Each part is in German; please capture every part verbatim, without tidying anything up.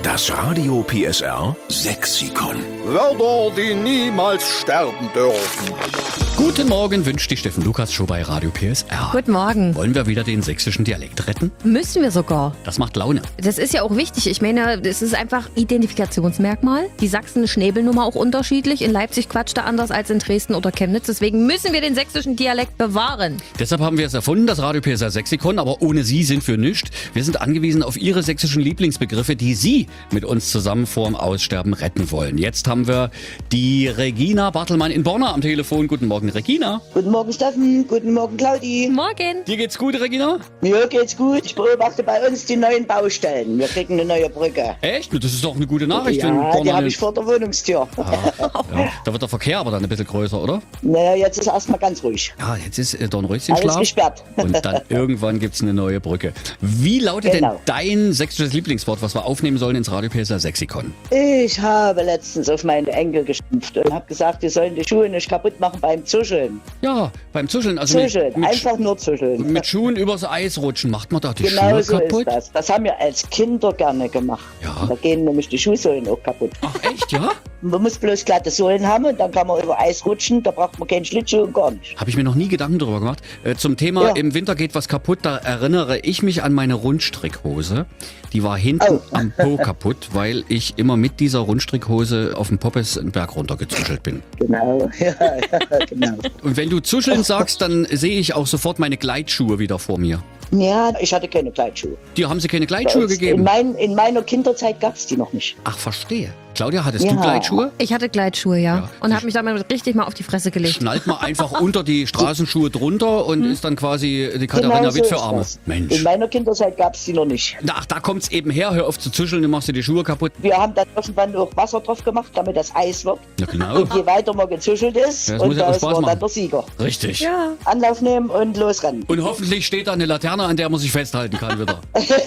Das Radio P S R Sexikon. Wörter, die niemals sterben dürfen. Guten Morgen wünscht die Steffen Lukas Show bei Radio P S R. Guten Morgen. Wollen wir wieder den sächsischen Dialekt retten? Müssen wir sogar. Das macht Laune. Das ist ja auch wichtig. Ich meine, das ist einfach Identifikationsmerkmal. Die Sachsen-Schnäbelnummer auch unterschiedlich. In Leipzig quatscht er anders als in Dresden oder Chemnitz. Deswegen müssen wir den sächsischen Dialekt bewahren. Deshalb haben wir es erfunden, das Radio P S R Sexikon. Aber ohne Sie sind wir nichts. Wir sind angewiesen auf Ihre sächsischen Lieblingsbegriffe, die Sie mit uns zusammen vorm Aussterben retten wollen. Jetzt haben wir die Regina Bartelmann in Borna am Telefon. Guten Morgen, Regina. Guten Morgen, Steffen. Guten Morgen, Claudi. Morgen. Dir geht's gut, Regina? Mir geht's gut. Ich beobachte bei uns die neuen Baustellen. Wir kriegen eine neue Brücke. Echt? Das ist doch eine gute Nachricht. wenn Ja, Borna die habe eine- ich vor der Wohnungstür. Ja, da wird der Verkehr aber dann ein bisschen größer, oder? Naja, jetzt ist erstmal ganz ruhig. Ja, jetzt ist äh, Alles Dornröschenschlaf. gesperrt. Und dann irgendwann gibt's eine neue Brücke. Wie lautet Genau. denn dein sächsisches Lieblingswort, was wir aufnehmen sollen ins Radio P S R Sexikon? Ich habe letztens auf meine Enkel geschimpft und habe gesagt, die sollen die Schuhe nicht kaputt machen beim Zuscheln. Ja, beim Zuscheln. Also mit, Zuscheln, mit, einfach nur zuscheln. mit Schuhen übers Eis rutschen. Macht man da die Genau Schuhe so kaputt? ist das. Das haben wir als Kinder gerne gemacht. Ja. Da gehen nämlich die Schuhsohlen auch kaputt. Ach echt, ja? Man muss bloß glatte Sohlen haben und dann kann man über Eis rutschen. Da braucht man keinen Schlittschuh und gar nicht. Habe ich mir noch nie Gedanken drüber gemacht. Äh, zum Thema Ja. im Winter geht was kaputt, da erinnere ich mich an meine Rundstrickhose. Die war hinten Oh. am Po kaputt, weil ich immer mit dieser Rundstrickhose auf dem Poppes einen Berg runtergezuschelt bin. Genau, ja, ja, genau. Und wenn du zuscheln sagst, dann sehe ich auch sofort meine Gleitschuhe wieder vor mir. Ja, ich hatte keine Gleitschuhe. Dir haben sie keine Gleitschuhe In, gegeben? mein, in meiner Kinderzeit gab es die noch nicht. Ach, verstehe. Claudia, hattest Ja. du Gleitschuhe? Ich hatte Gleitschuhe, ja. Ja. Und habe mich damit richtig mal auf die Fresse gelegt. Schnallt man einfach unter die Straßenschuhe drunter und ist dann quasi die Katharina Genau so Witt für ist Arme. das. Mensch. In meiner Kinderzeit gab es die noch nicht. Ach, da kommt's eben her. Hör auf zu zuscheln, dann machst du die Schuhe kaputt. Wir haben dann irgendwann auch Wasser drauf gemacht, damit das Eis wird. Ja, genau. Und je weiter man gezuschelt ist, Ja, das muss und ja auch da ist Spaß man machen. dann der Sieger. Richtig. Ja. Anlauf nehmen und losrennen. Und hoffentlich steht da eine Laterne, an der man sich festhalten kann wieder.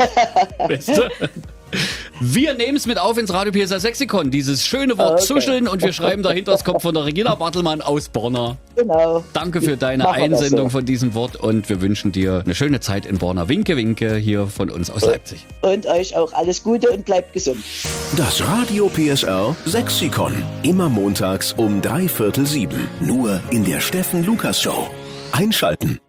Weißt du? Wir nehmen es mit auf ins Radio P S R Sexikon. Dieses schöne Wort Okay. zuscheln und wir schreiben dahinter, es kommt von der Regina Bartelmann aus Borna. Genau. Danke für deine Machen wir das Einsendung so. von diesem Wort und wir wünschen dir eine schöne Zeit in Borna. Winke, winke hier von uns aus Leipzig. Und euch auch alles Gute und bleibt gesund. Das Radio P S R Sexikon. Immer montags um drei Viertel sieben. Nur in der Steffen Lukas Show. Einschalten.